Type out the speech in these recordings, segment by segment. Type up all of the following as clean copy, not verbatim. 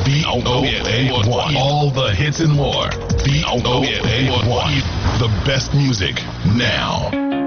VOA1. All the hits and more. VOA1. The best music now.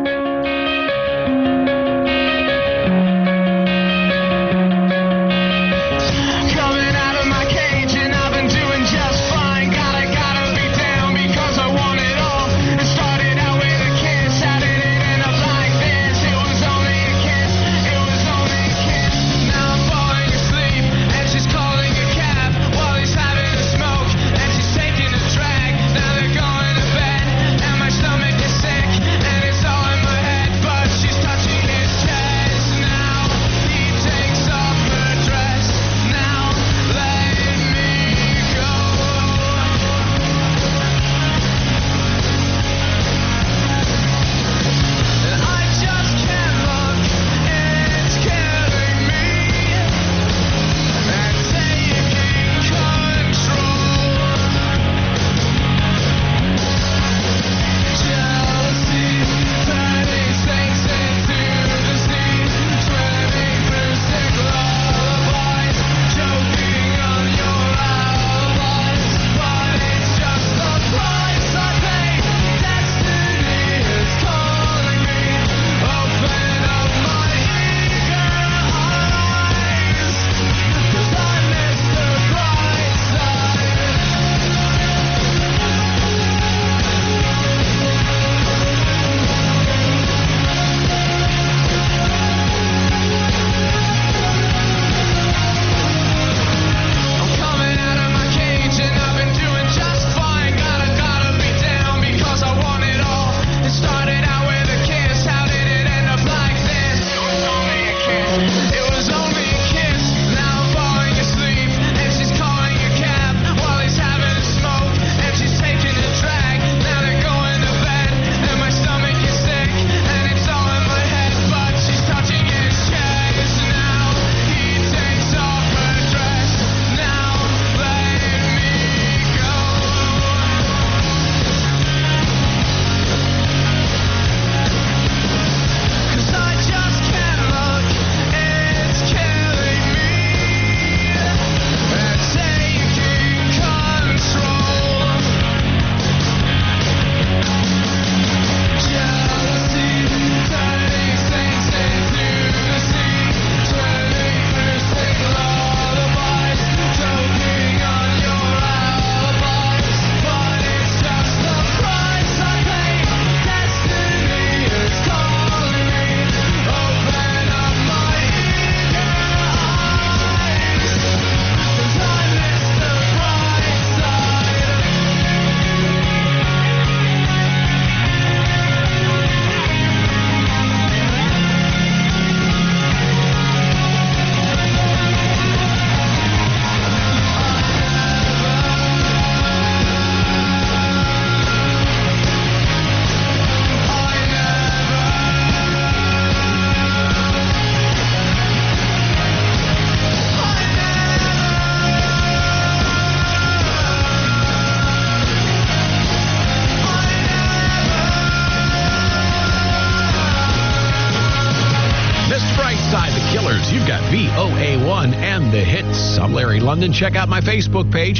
You've got VOA1 and the hits. I'm Larry London. Check out my Facebook page,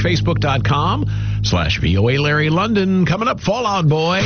facebook.com/VOA Larry London. Coming up, Fall Out Boy.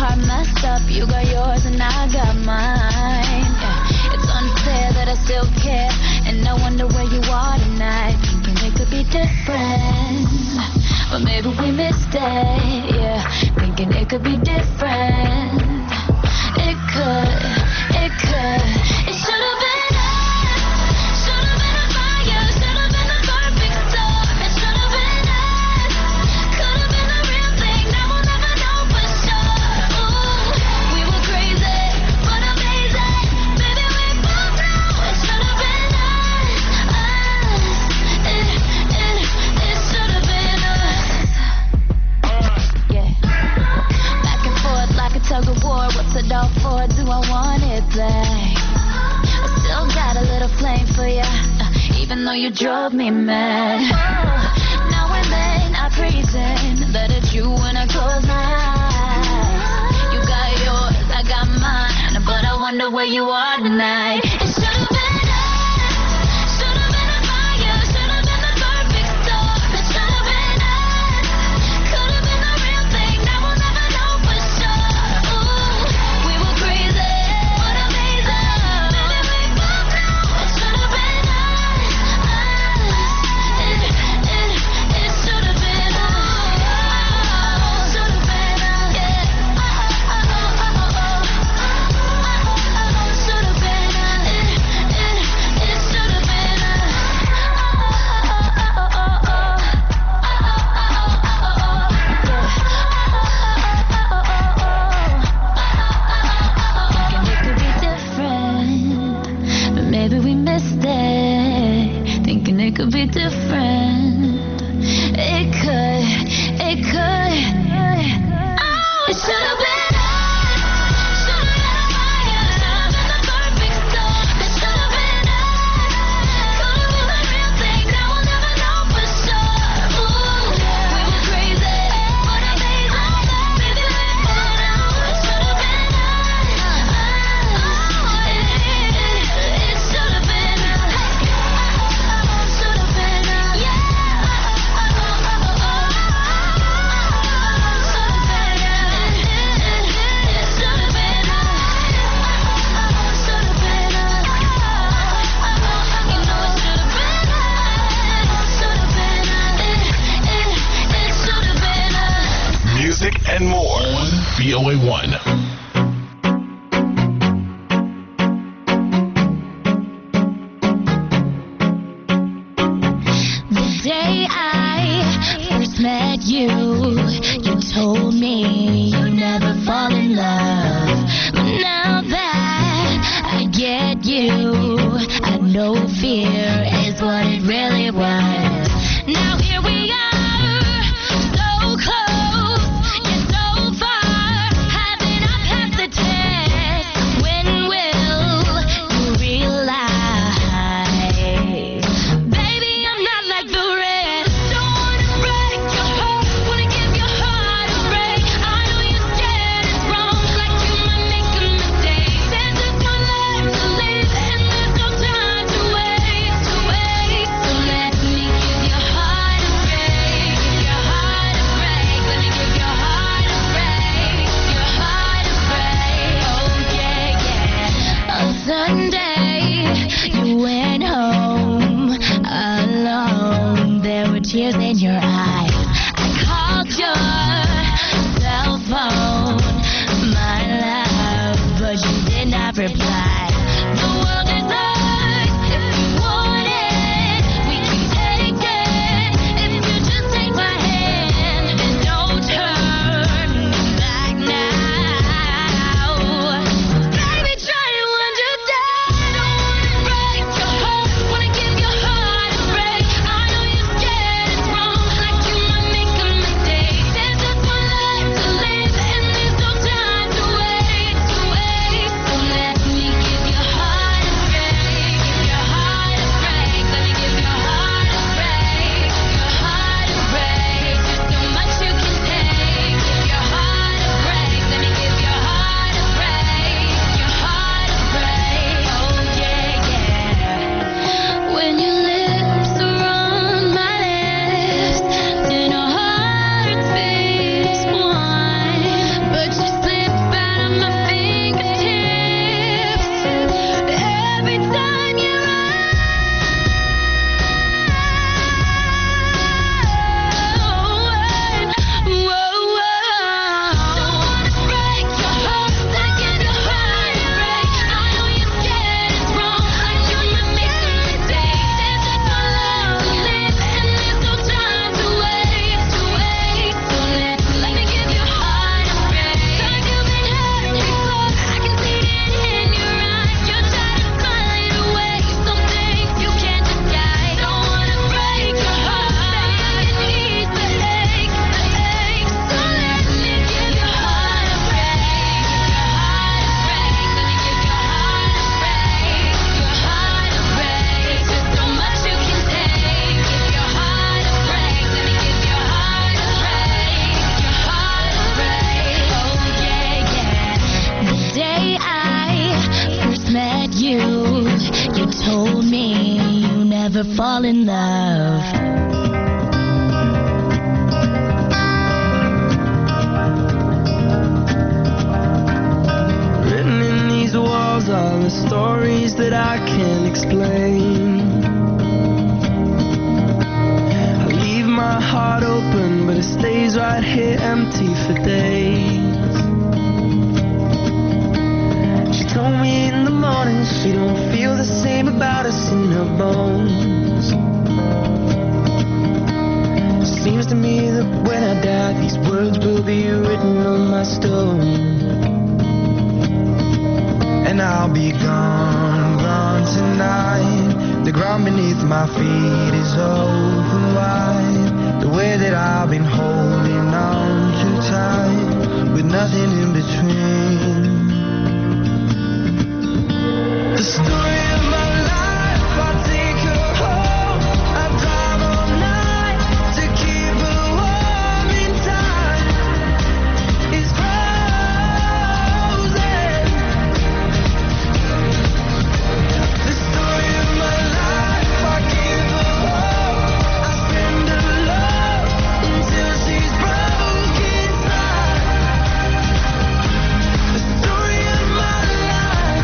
heart messed up. You got yours and I got mine. Yeah. It's unfair that I still care, and I wonder where you are tonight. Thinking it could be different, but maybe we missed it. Yeah, thinking it could be different. It could. It should have been. Tug of war, what's it all for? Do I want it back? I still got a little flame for ya, even though you drove me mad. Oh, now and then I pretend that it's you when I close my eyes. You got yours, I got mine, but I wonder where you are tonight. It should have been. Could be different. It could. Oh, it should have been. And more on VOA1. The day I first met you, you told me you'd never fall in love. But now that I get you, I know fear is what it really was. Now here we are. Let me never fall in love. Written in these walls are the stories that I can't explain. I leave my heart open, but it stays right here empty for days. She told me in the morning she don't feel the same about us in her bones. Seems to me that when I die, these words will be written on my stone. And I'll be gone, gone tonight. The ground beneath my feet is open wide. The way that I've been holding on too tight, with nothing in between. The story of my life, I take her home. I drive all night to keep her warm in time. It's frozen. The story of my life, I give her hope. I spend her love until she's broke inside. The story of my life.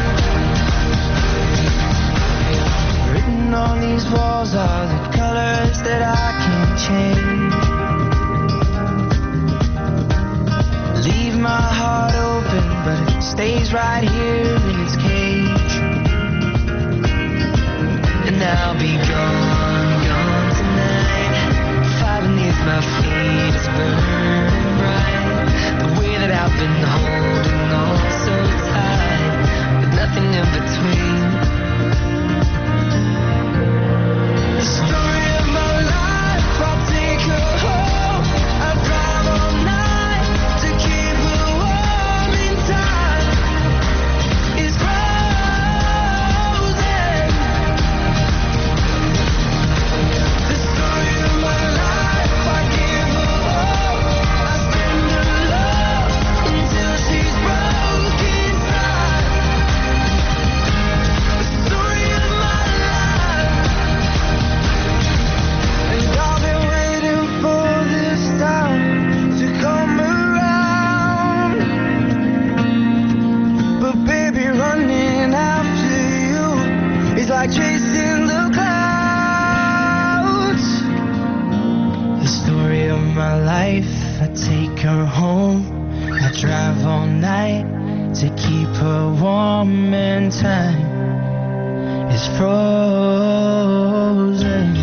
Written on these walls are the colors that I can't change. Leave my heart open, but it stays right here in its cage. And I'll be gone, gone tonight. Fire beneath my feet is burning bright. The way that I've been holding on so tight, with nothing in between. The story of my life, I'll take her home. I drive all night to keep her warm in time. It's frozen. The story of my life, I give her hope. I spend her love until she's broke inside. The story of my life. And I've been waiting for this time to come around. But baby, running after you is like chasing the clouds. The story of my life, I take her home. I drive all night to keep her warm and time is frozen.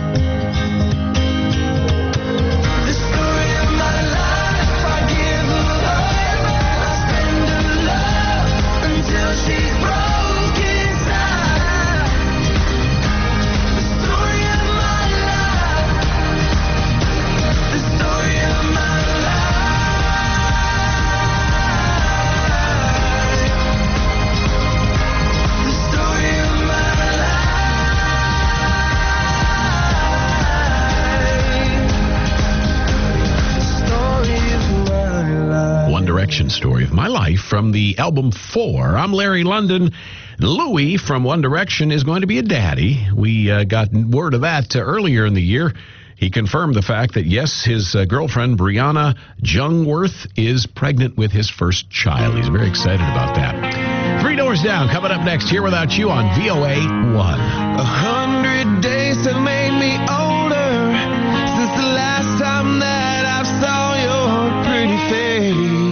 The story of my life, I give her hope. I spend her love until she's broke inside. The story of my life. The story of my life. The story of my One Direction Story of My Life from the album 4. I'm Larry London. Louis from One Direction is going to be a daddy. We got word of that earlier in the year. He confirmed the fact that, yes, his girlfriend, Brianna Jungwirth, is pregnant with his first child. He's very excited about that. 3 Doors Down coming up next here without you on VOA 1. 100 days have made me older since the last time that I saw your pretty face.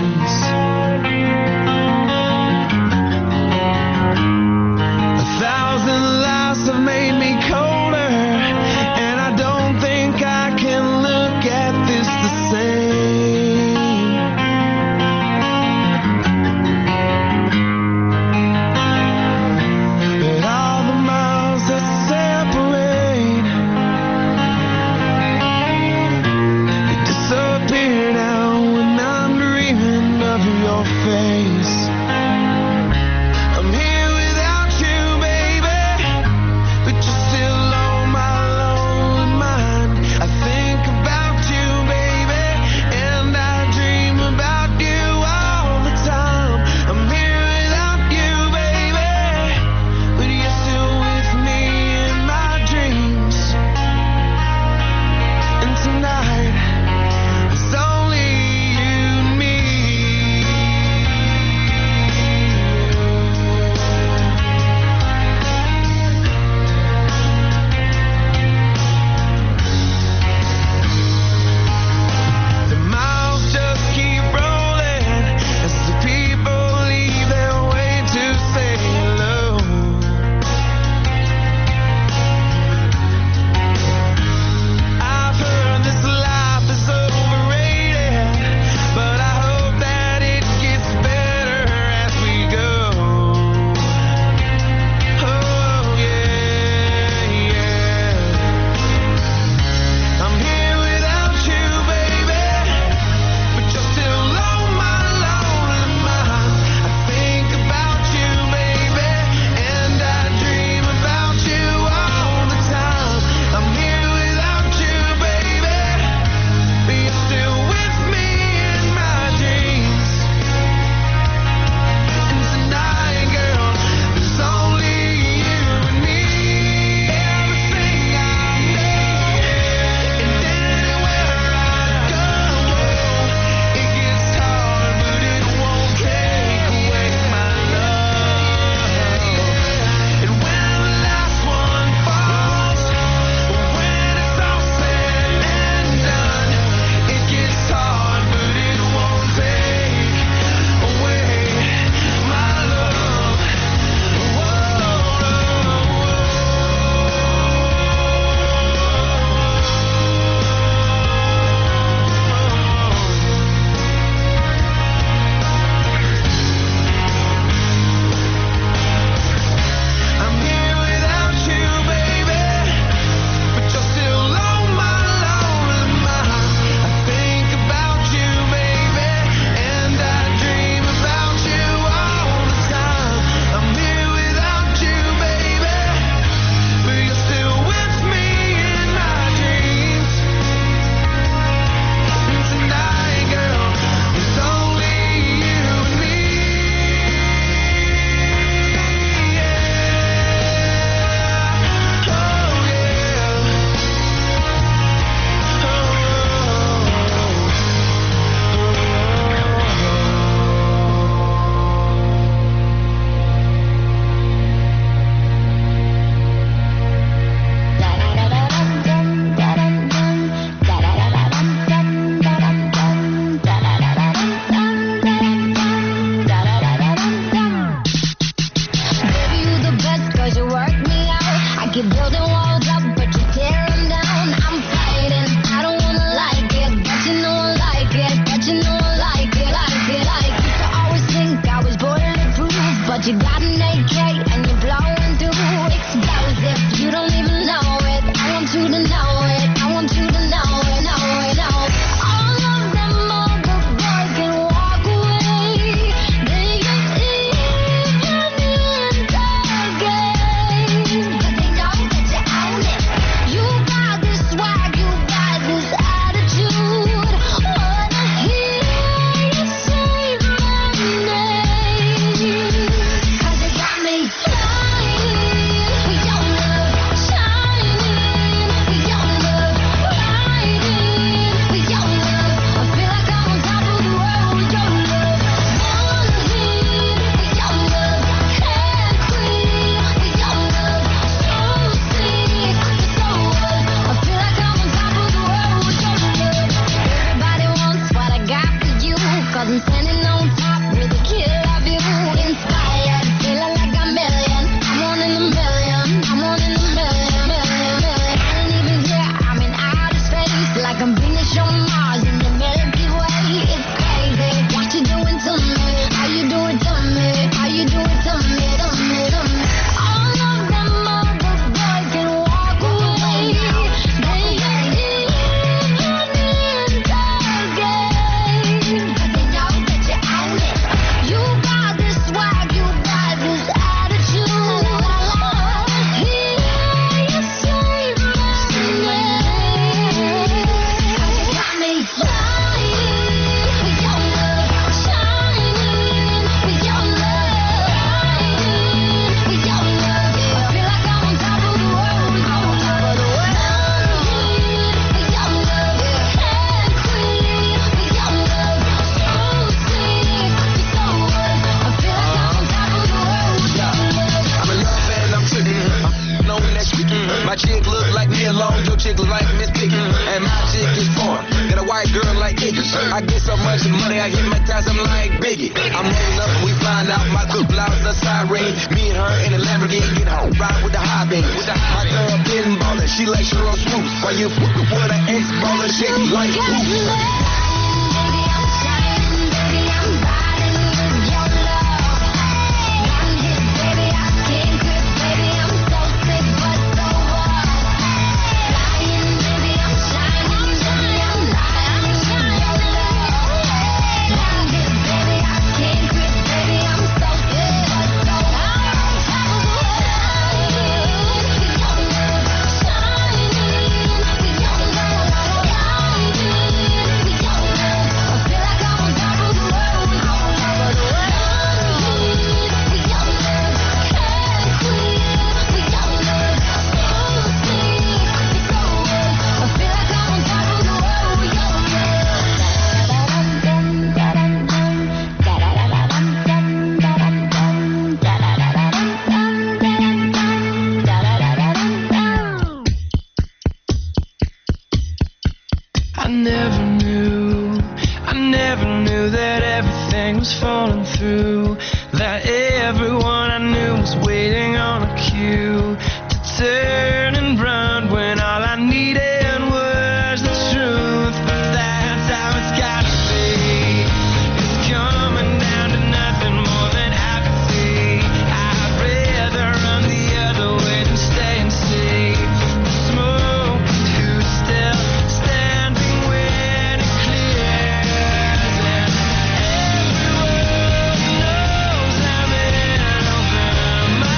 1,000 lives have made me colder, and I don't think I can look at this the same. But all the miles that separate Flash the money, I hypnotize, I'm like Biggie. I'm rolling up and we find out my good blouse a siren. Me and her in a Lamborghini get home, ride with the high beam. My girl been ballin', she like Sheryl Swoop. While you fuckin' with an ex-baller, shake like who? My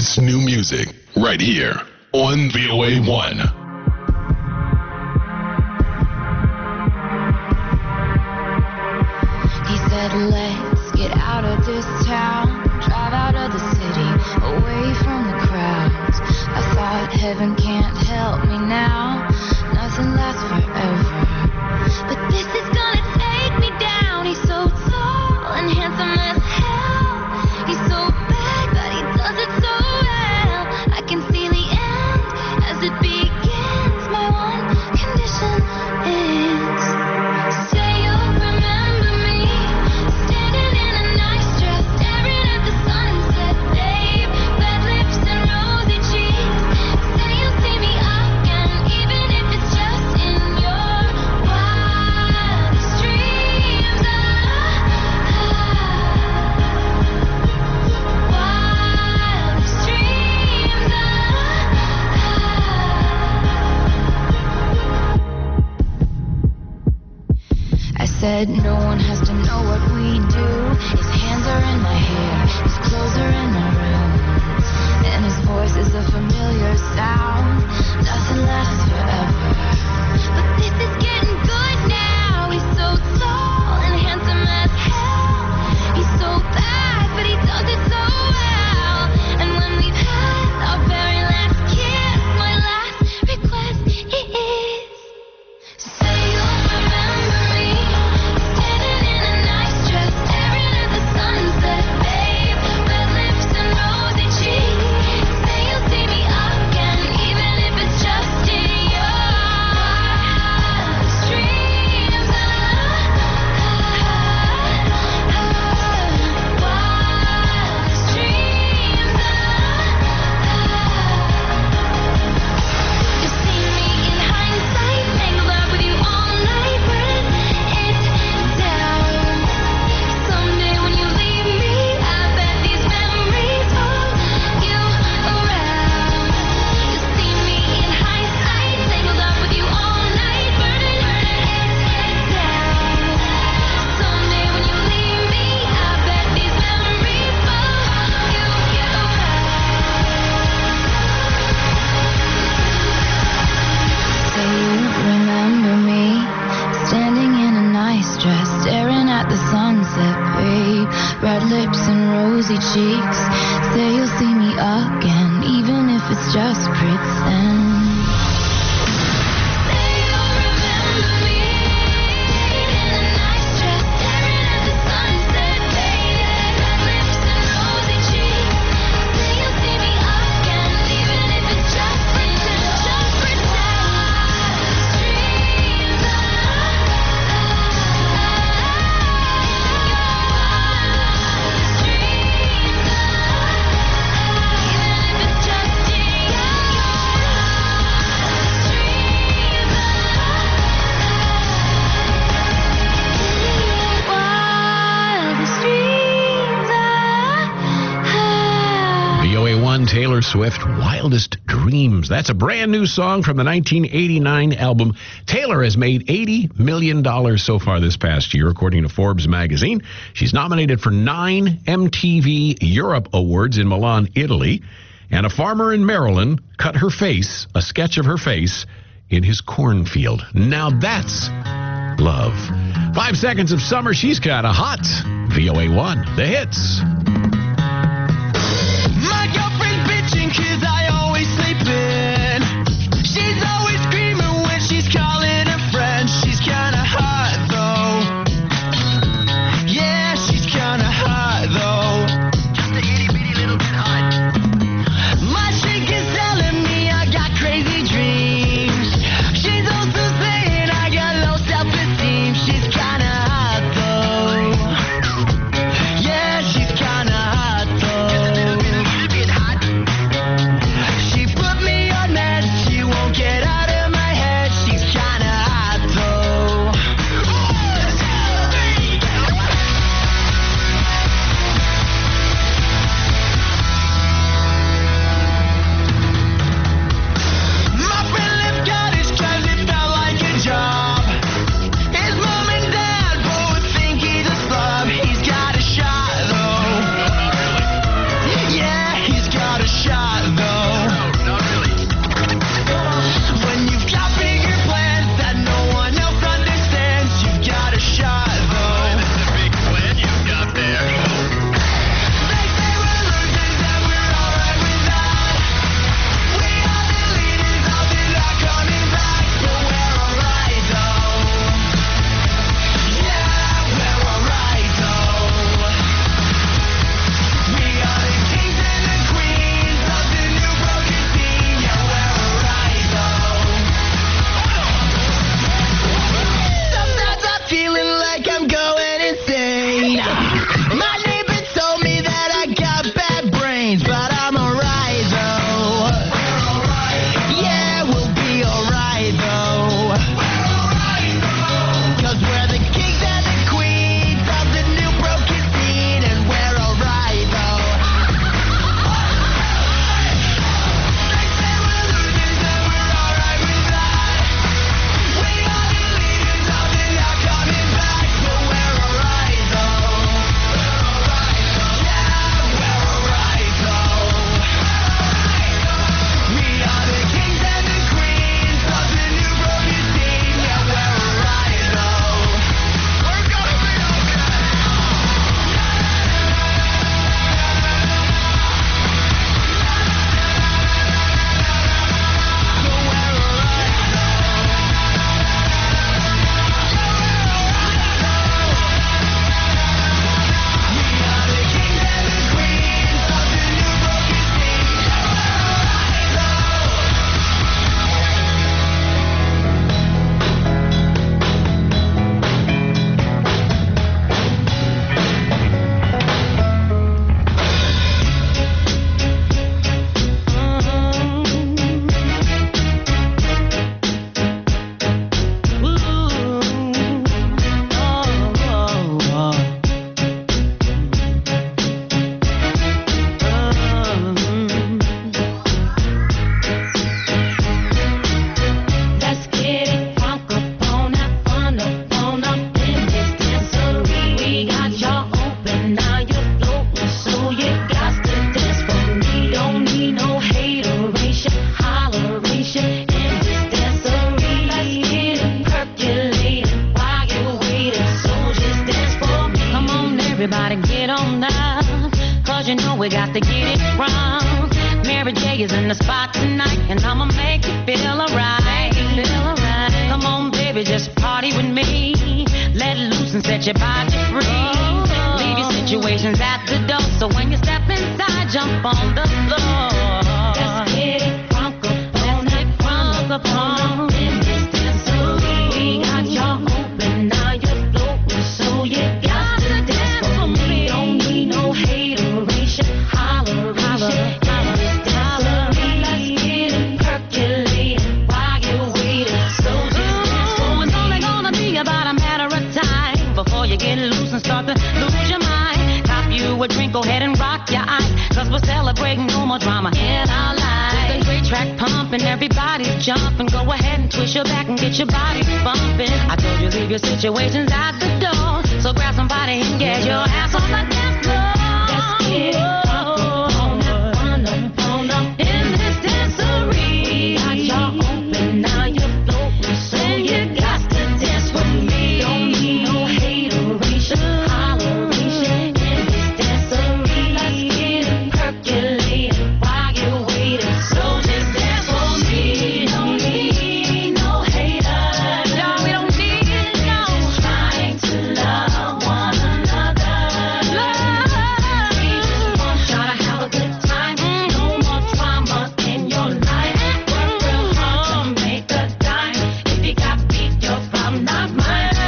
best new music right here on VOA1. He said, let's get out of this town, drive out of the city, away from the crowds. I thought heaven can't help me now, nothing lasts forever. But this is gonna take me down. He's so tall and handsome as hell. He's so bad, but he does it so well. I can see the end as it begins. My one condition is, say you'll remember me, standing in a nice dress, staring at the sunset, babe. Red lips and rosy cheeks. Say you'll see me again, even if it's just in your wildest dreams. Wildest dreams. I said no one has to know what we do. His hands are in my hair, his clothes are in my room, and his voice is a familiar sound. Nothing lasts forever, but this is getting good now. He's so tall and handsome as hell. He's so bad, but he does it so well. And when we've had our very last kiss, my last request is, say you'll remember me, standing in a nice dress, staring at the sunset, babe. Red lips and rosy cheeks. Say you'll see me again, even if it's just in your wildest dreams. Wildest dreams. You've seen me in hindsight, tangled up with you all night, but it's down. Someday when you leave me, I bet these memories follow you around. You've seen me in hindsight, tangled up with you all night, but it's down. Someday when you leave me, I bet these memories follow you around. Say you remember me, standing in a nice dress, staring at the sunset, babe. Red lips and rosy cheeks. Say you'll see me again, even if it's just pretend. Say you'll remember me, in a nice dress, staring at the sunset, babe. Red lips and rosy cheeks. Say you'll see me again, even if it's just pretend. Just pretend. Dreams. VOA1, Taylor Swift, Wildest Dreams. That's a brand new song from the 1989 album. Taylor has made $80 million so far this past year, according to Forbes magazine. She's nominated for 9 MTV Europe Awards in Milan, Italy. And a farmer in Maryland cut her face, a sketch of her face, in his cornfield. Now that's love. 5 seconds of summer, she's kind of hot. VOA1, the hits. My girlfriend's bitching 'cause I always sleep in. She's always screaming when she's calling her friends. She's kinda hot though. Yeah, she's kinda hot though. Just a itty bitty little bit hot. My chick is telling me I got crazy dreams. She's also saying I got low self-esteem. She's kinda hot though. Yeah, she's kinda hot. you know we got to get it wrong. Mary J is in the spot tonight, and I'ma make you feel alright. Come on, baby, just party with me. Let loose and set your body free. Leave your situations at the door, so when you step inside, jump on the floor. Let's get it crunk up on in this dancery. We got y'all open, now you're floating, so you got to dance for me. Don't need no hateration, holleration. Before you get loose and start to lose your mind, cop you a drink, go ahead and rock your eyes, cause we're celebrating no more drama in our lives. With the great track pumping, everybody's jumping. Go ahead and twist your back and get your body bumping. I told you leave your situations at the door, so grab somebody and get your ass on the dance floor. Let's get it on up in this dancery. Got y'all open, now you're floating, so you got to dance with me. Don't need no holleration in this dancery. Let's get it percolated while you're waiting. So just dance for me. Don't need no haters. No, we don't need no. Just trying to love one another. We just want y'all to have a good time. No more drama in your life. Work real hard to make a dime. If you got beat, your problem not mine.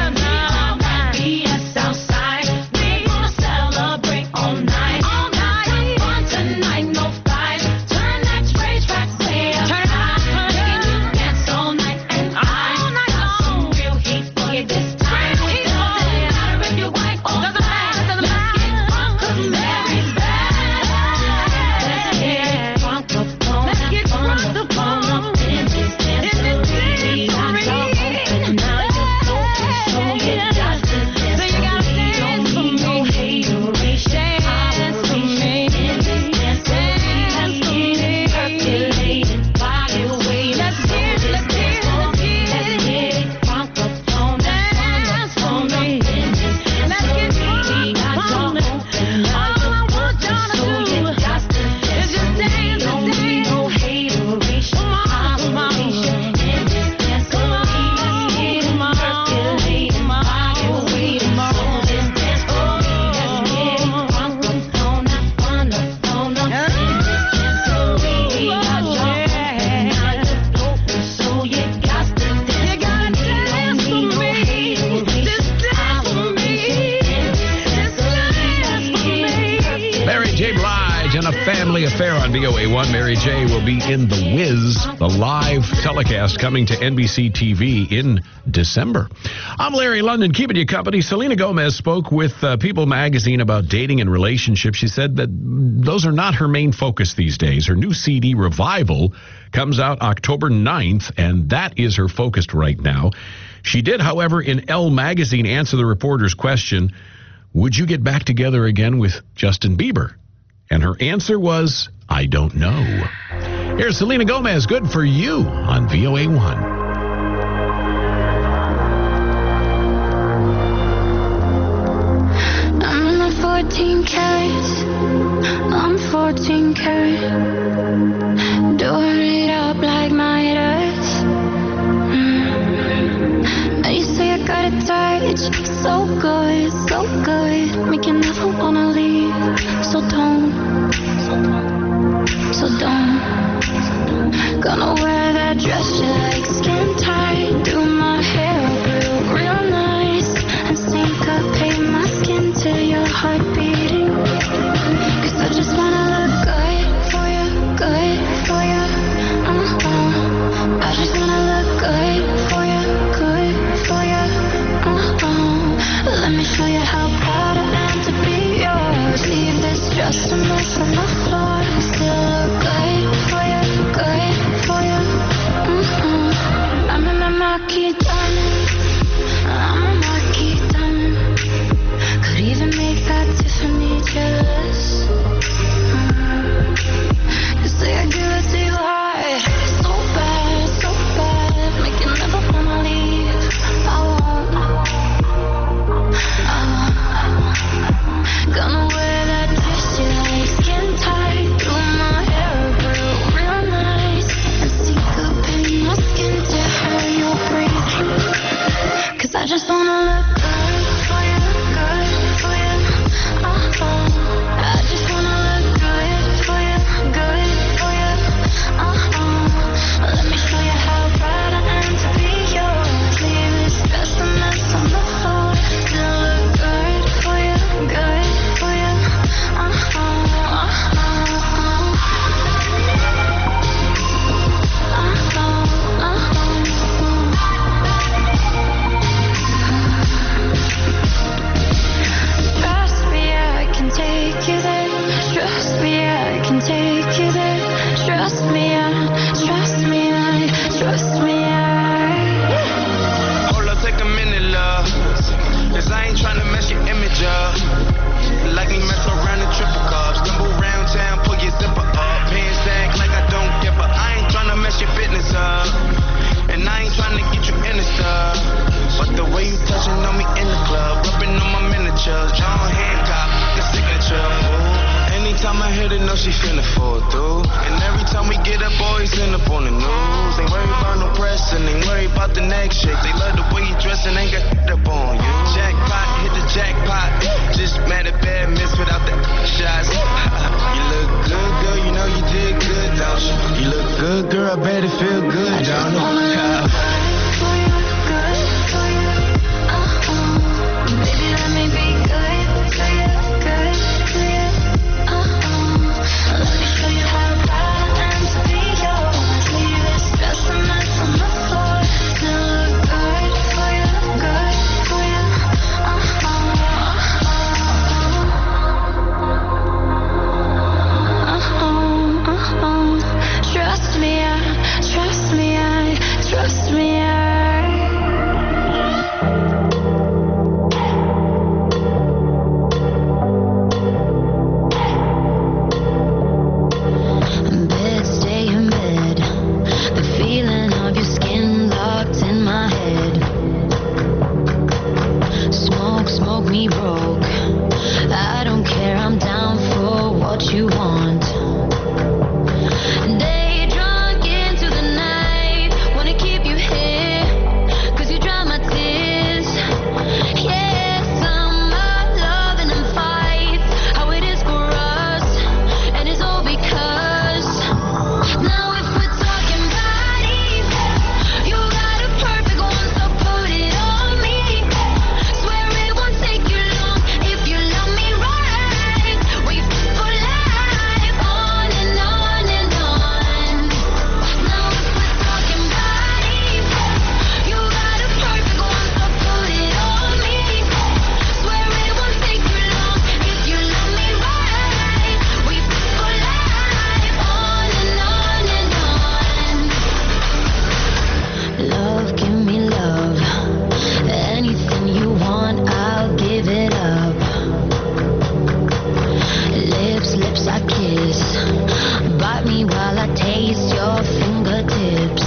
BS outside, we gonna celebrate all night. All night, have fun tonight, no fights. Turn that trace track way up high. Making you dance all night, and I got some real heat for you this time. Doesn't matter if you're white or black. Let's get drunk 'cause Mary's back. Let's get drunk up on up in this dancery. Got y'all open, now you're floating, so you got to dance. Don't need no hateration, dance for me. In this dancery, let's get it percolated while you're waiting. Let's get it crunk up on dance for me. In this dancery, got y'all open, now you're floating, so you got to dance for me. Don't need no hateration, holleration. In this dancery, let's get it percolated while you're waiting. So just dance for me. Let's get it crunk up on up in this dancery. Got y'all open, now you're floating, so you got to dance for me. Don't need no hateration, holleration. Mary J. Blige and a family affair on VOA1. Mary J. will be in The Wiz, the live telecast coming to NBC TV in December. I'm Larry London, keeping you company. Selena Gomez spoke with People magazine about dating and relationships. She said that those are not her main focus these days. Her new CD, Revival, comes out October 9th, and that is her focus right now. She did, however, in Elle magazine answer the reporter's question, would you get back together again with Justin Bieber? And her answer was, I don't know. Here's Selena Gomez, Good For You on VOA1. I'm not 14 carats, I'm 14 karat. Doing it up like my earth. You say I got it tight, it's so good, so good. Make you never wanna leave, so don't. Gonna wear that dress you like, skin tight. Do my hair up real nice, and syncopate my skin to your heart beating. 'Cause I just wanna look good for you, good for you. I just wanna look good for you, good for you. Let me show you how proud I am to be yours. Leave this dress a mess on the floor. Still look good for you, good for you. I'm in my marquee diamond. I'm a marquee diamond. Could even make that Tiffany jealous. You say I give it to you hard, so bad, make you never wanna leave. I won't. Gonna wear that dress you like. hit it, know she finna fall through. And every time we get up, always end up on the news. Ain't worried about no press and ain't worried about the next shit. They love the way you dress and ain't got up on you. Jackpot, hit the jackpot. Just mad at bad miss without the shots. You look good, girl, you know you did good, don't you? You look good, girl, I bet it feel good, don't it? Baby, let me be good to you, good to you. Let me show you how to ride and to be yours. Leave this stress and mess on the floor. Still look good for you, good for you. Trust me, trust me, trust me. Bed, stay in bed. The feeling of your skin locked in my head. Smoke, smoke me broke. I don't care, I'm down for what you want. Day drunk into the night. Wanna keep you here, 'cause you dry my tears. Yeah, summer loving and fights. How it is for us, and it's all because. Now if we're talking bodies, you got a perfect one, so put it on me. Swear it won't take you long if you love me right. We for life, on and on and on. Now if we're talking bodies, you got a perfect one, so put it on me. Swear it won't take you long if you love me right. We for life, on and on and on. Love, give me love. Anything you want, I'll give it up. Lips, lips I kiss. Bite me while I taste your fingertips.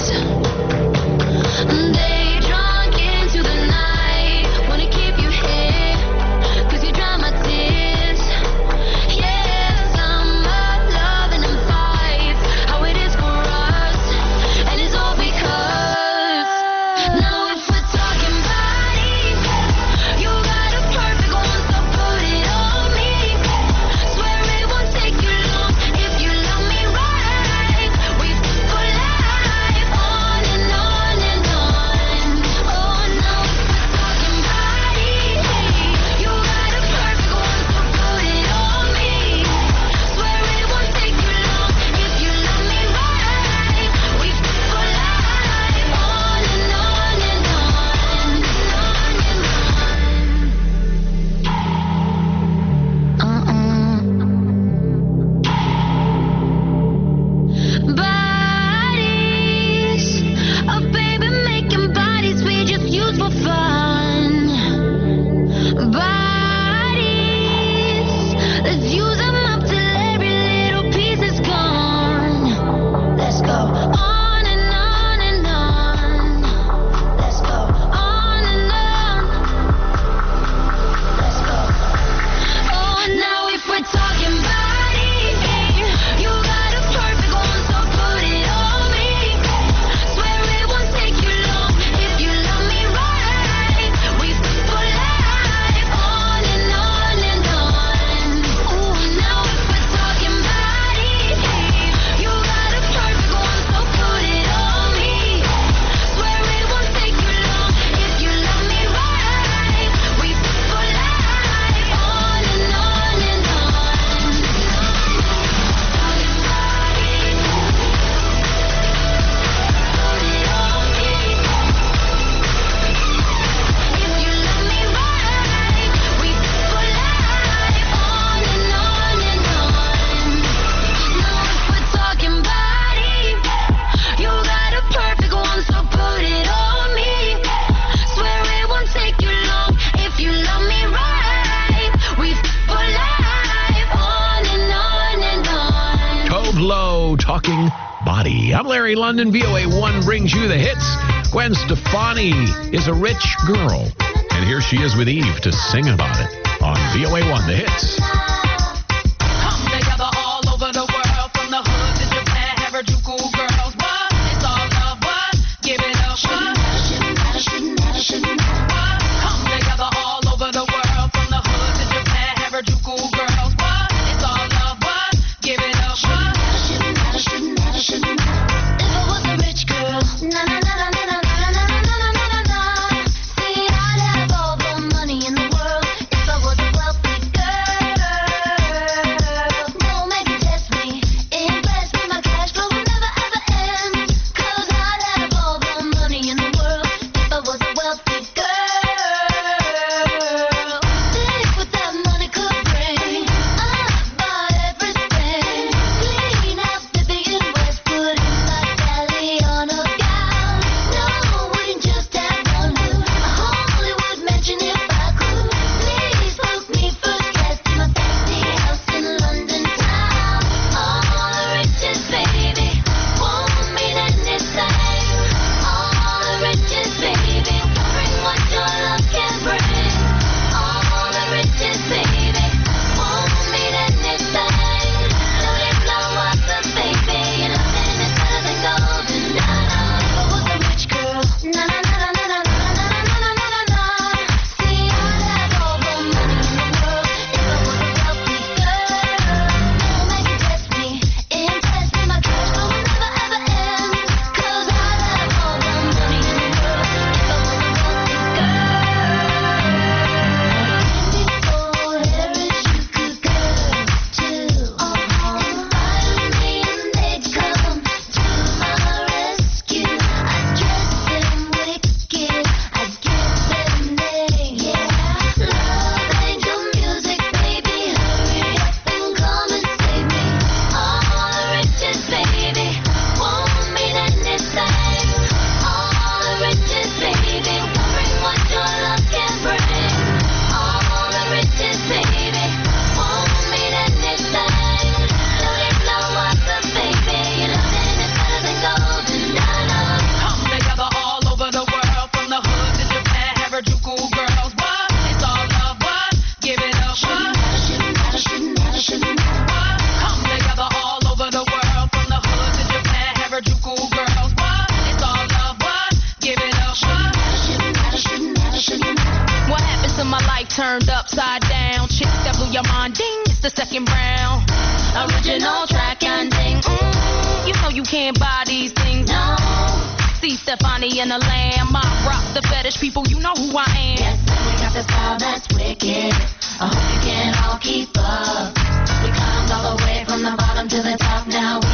Day drunk into the night. Wanna keep you here, 'cause you dry my tears. Yeah, summer loving and fights. How it is for us, and it's all because. Now if we're talking bodies, you got a perfect one, so put it on me. Swear it won't take you long if you love me right. We for life, on and on and on. Oh, now if we're talking bodies, you got a perfect one, so put it on me. Swear it won't take you long if you love me right. We for life, on and on and on. Bodies, oh baby, making bodies we just use for fun. Bodies, let's use them up till every little piece is gone. Let's go on and on and on. Let's go on and on. Let's go. Oh, now if we're talking bodies, you got a perfect one, so put it on me. Swear it won't take you long if you love me right. We for life, on and on and on. Ooh, now if we're talking bodies, you got a perfect one, so put it on me. Swear it won't take you long if you love me right. We for life, on and on and on. Tove Lo, Talking Body. I'm Larry London. VOA1 brings you the hits. Gwen Stefani is a rich girl. And here she is with Eve to sing about it on VOA1, the hits. Come together all and brown. Original track and ding. You know you can't buy these things. No. See Stefani and the Lamb. I rock the fetish people. You know who I am. Yes, and we got the style that's wicked. I hope you can all keep up. We climbed all the way from the bottom to the top. Now